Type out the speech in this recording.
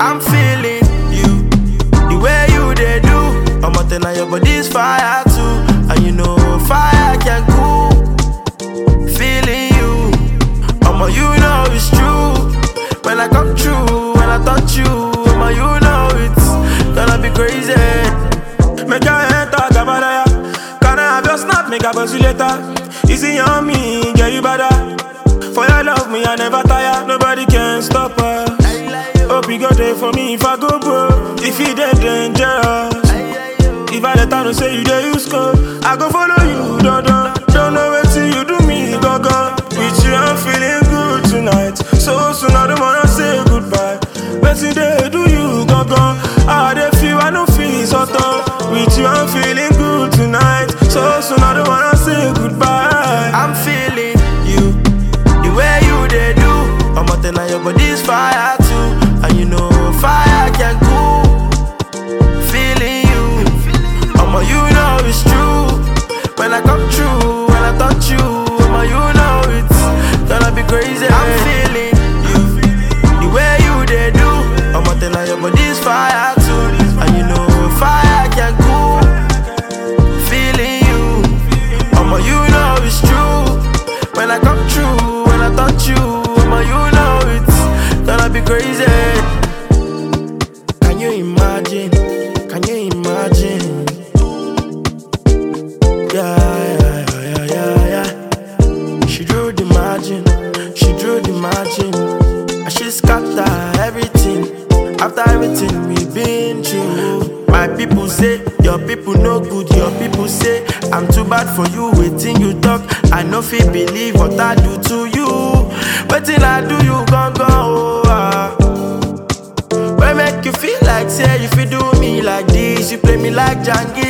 I'm feeling you, the way you they do. I'm out there, your body's fire too, and you know fire can cool. Feeling you, you know it's true. When I come true, when I touch you, you know it's gonna be crazy. Make your enter Gabalaya. Can I have your snap, make a buzz you later. Easy on me, get you better. For your love, me I never tire. Nobody can stop us. Hope you go there for me if I go bro. If you dead dangerous. If I let her say you there you score, I go follow you, don't know what you do me, go. With you I'm feeling good tonight. So soon I don't wanna say goodbye. But today do you, go. How they feel, I don't feel so tough. With you I'm feeling good tonight. So soon I don't wanna say goodbye. I'm feeling you, the way you they do. I'm out there, your body's fire too, and you know fire can cool. Feeling you, you know it's true. When I come true, when I touch you, you know it's gonna be crazy. I'm feeling you, the way you they do. I'm out there, your body's fire too, and you know fire can cool. Feeling you, you know it's true. When I come true, when I touch you, you know it's gonna be crazy. Can you imagine? Can you imagine? Yeah. She drew the margin, and she scatter everything. After everything we've been through, my people say your people no good. Your people say I'm too bad for you. Waiting you talk, I no fit believe what I do to you. Waiting I do you gon' go. When make you feel like say if you do me like this, you play me like Django.